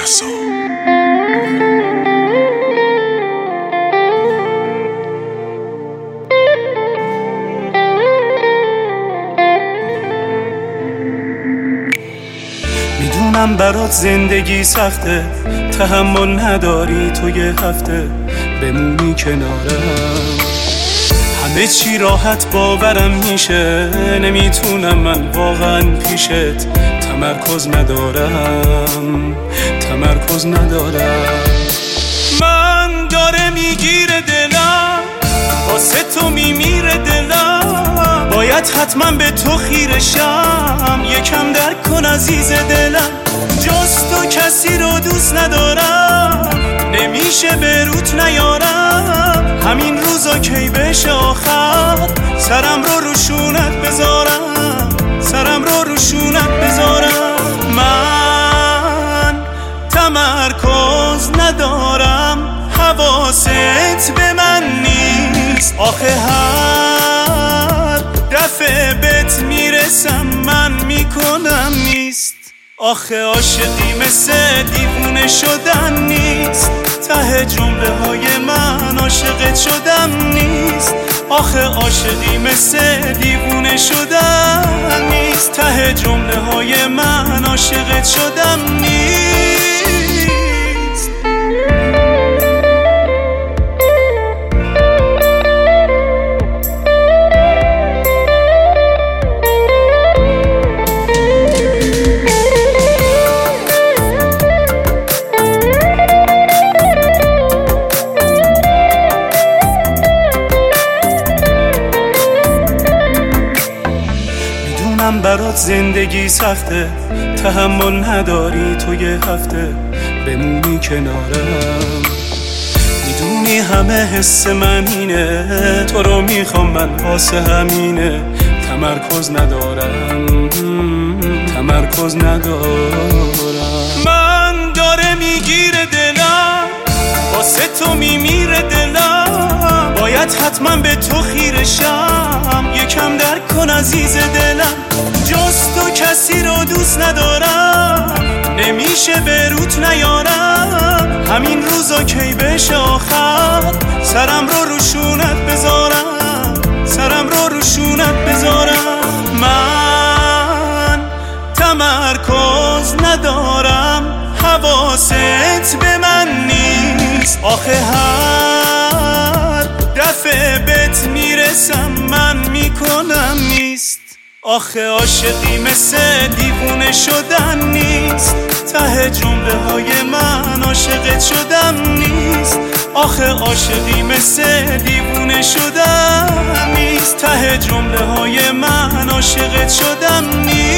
رسا. میدونم برات زندگی سخته، تحمل نداری تو یه هفته بمونی کنارم. همه چی راحت باورم میشه، نمیتونم من واقعا پیشت تمرکز ندارم. من داره میگیره دلم، واسه تو میمیره دلم، باید حتما به تو خیرشم. یکم درک کن عزیز دلم، جز تو کسی رو دوست ندارم، نمیشه به روت نیارم. همین روزا کی بشه آخر، سرم رو روشونت بذارم. من تمرکز ندارم، حواست به من نیست. آخه هر دفعه بهت میرسم من میکنم نیست. آخه عاشقی مثل دیوونه شدن نیست، ته جمله های من عاشقت شدم نیست. آخه عاشقی مثل دیوونه شدن نیست، ته جمله های من عاشقت شدم نیست. برات زندگی سخته، تحمل نداری تو یه هفته بمونی کنارم. میدونی همه حس من اینه، تو رو میخوام من واسه همینه. تمرکز ندارم. من داره میگیره دلم، واسه تو میمیره دلم، باید حتما به تو خیرشم. یکم درک کن عزیز دلم، جز تو کسی رو دوست ندارم، نمیشه به روت نیارم. همین روزا کی بشه آخر، سرم رو روشونت بذارم. من تمرکز ندارم، حواست به من نیست. آخه هر دفعه بهت میرسم من میکنم نیست. آخه عاشقی مثل دیوونه شدن نیست، ته جمله های من عاشقت شدم نیست. آخه عاشقی مثل دیوونه شدن نیست، ته جمله های من عاشقت شدم نیست.